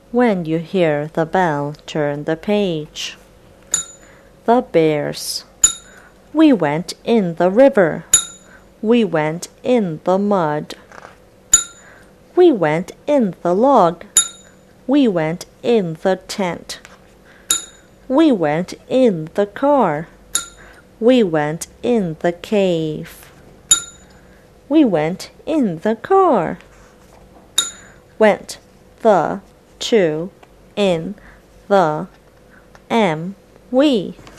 When you hear the bell, turn the page. The bears. We went in the river. We went in the mud. We went in the log. We went in the tent. We went in the car. We went in the cave. We went in the car. Went, the, to, in, the, am, we.